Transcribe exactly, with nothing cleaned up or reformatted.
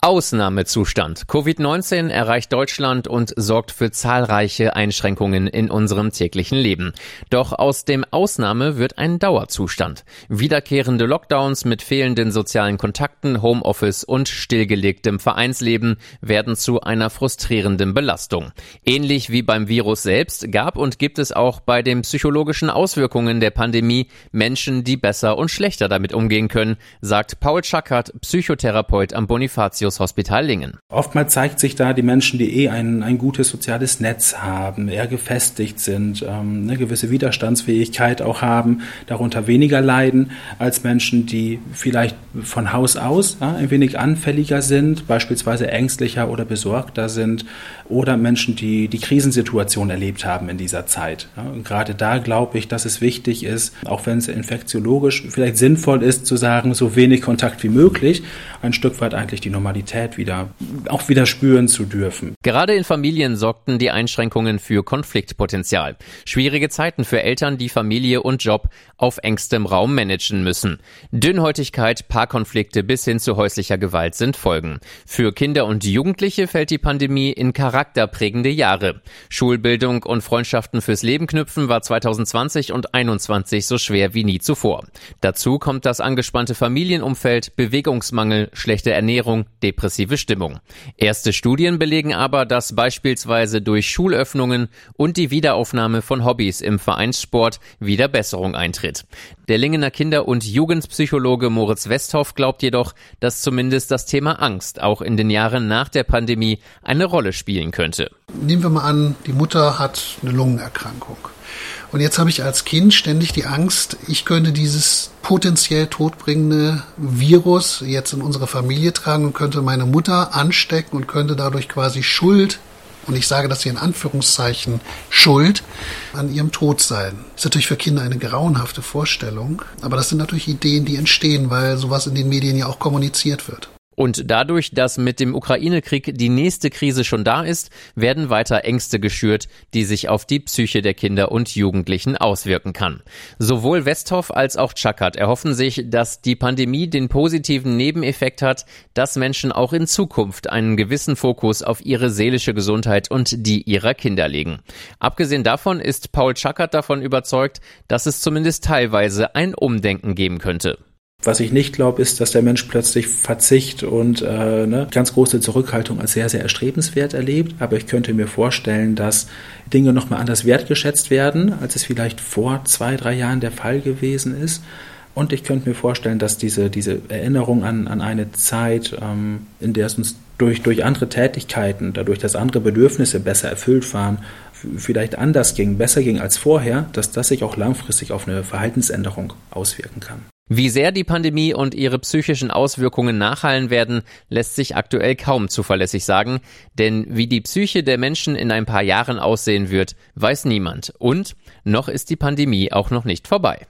Ausnahmezustand. Covid neunzehn erreicht Deutschland und sorgt für zahlreiche Einschränkungen in unserem täglichen Leben. Doch aus dem Ausnahme wird ein Dauerzustand. Wiederkehrende Lockdowns mit fehlenden sozialen Kontakten, Homeoffice und stillgelegtem Vereinsleben werden zu einer frustrierenden Belastung. Ähnlich wie beim Virus selbst gab und gibt es auch bei den psychologischen Auswirkungen der Pandemie Menschen, die besser und schlechter damit umgehen können, sagt Paul Schackert, Psychotherapeut am Bonifatius Hospital Lingen. Oftmals zeigt sich da, die Menschen, die eh ein, ein gutes soziales Netz haben, eher gefestigt sind, ähm, eine gewisse Widerstandsfähigkeit auch haben, darunter weniger leiden als Menschen, die vielleicht von Haus aus ja, ein wenig anfälliger sind, beispielsweise ängstlicher oder besorgter sind, oder Menschen, die die Krisensituation erlebt haben in dieser Zeit. Ja, und gerade da glaube ich, dass es wichtig ist, auch wenn es infektiologisch vielleicht sinnvoll ist, zu sagen, so wenig Kontakt wie möglich, ein Stück weit eigentlich die Normalität wieder, auch wieder spüren zu dürfen. Gerade in Familien sorgten die Einschränkungen für Konfliktpotenzial. Schwierige Zeiten für Eltern, die Familie und Job auf engstem Raum managen müssen. Dünnhäutigkeit, Paarkonflikte bis hin zu häuslicher Gewalt sind Folgen. Für Kinder und Jugendliche fällt die Pandemie in charakterprägende Jahre. Schulbildung und Freundschaften fürs Leben knüpfen war zwanzig zwanzig und zwanzig einundzwanzig so schwer wie nie zuvor. Dazu kommt das angespannte Familienumfeld, Bewegungsmangel, schlechte Ernährung, depressive Stimmung. Erste Studien belegen aber, dass beispielsweise durch Schulöffnungen und die Wiederaufnahme von Hobbys im Vereinssport wieder Besserung eintritt. Der Lingener Kinder- und Jugendpsychologe Moritz Westhoff glaubt jedoch, dass zumindest das Thema Angst auch in den Jahren nach der Pandemie eine Rolle spielen könnte. Nehmen wir mal an, die Mutter hat eine Lungenerkrankung. Und jetzt habe ich als Kind ständig die Angst, ich könnte dieses potenziell todbringende Virus jetzt in unsere Familie tragen und könnte meine Mutter anstecken und könnte dadurch quasi Schuld, und ich sage das hier in Anführungszeichen, Schuld an ihrem Tod sein. Das ist natürlich für Kinder eine grauenhafte Vorstellung, aber das sind natürlich Ideen, die entstehen, weil sowas in den Medien ja auch kommuniziert wird. Und dadurch, dass mit dem Ukraine-Krieg die nächste Krise schon da ist, werden weiter Ängste geschürt, die sich auf die Psyche der Kinder und Jugendlichen auswirken kann. Sowohl Westhoff als auch Schackert erhoffen sich, dass die Pandemie den positiven Nebeneffekt hat, dass Menschen auch in Zukunft einen gewissen Fokus auf ihre seelische Gesundheit und die ihrer Kinder legen. Abgesehen davon ist Paul Schackert davon überzeugt, dass es zumindest teilweise ein Umdenken geben könnte. Was ich nicht glaube, ist, dass der Mensch plötzlich Verzicht und äh, ne, ganz große Zurückhaltung als sehr, sehr erstrebenswert erlebt. Aber ich könnte mir vorstellen, dass Dinge nochmal anders wertgeschätzt werden, als es vielleicht vor zwei, drei Jahren der Fall gewesen ist. Und ich könnte mir vorstellen, dass diese, diese Erinnerung an, an eine Zeit, ähm, in der es uns durch, durch andere Tätigkeiten, dadurch, dass andere Bedürfnisse besser erfüllt waren, vielleicht anders ging, besser ging als vorher, dass das sich auch langfristig auf eine Verhaltensänderung auswirken kann. Wie sehr die Pandemie und ihre psychischen Auswirkungen nachhallen werden, lässt sich aktuell kaum zuverlässig sagen, denn wie die Psyche der Menschen in ein paar Jahren aussehen wird, weiß niemand. Und noch ist die Pandemie auch noch nicht vorbei.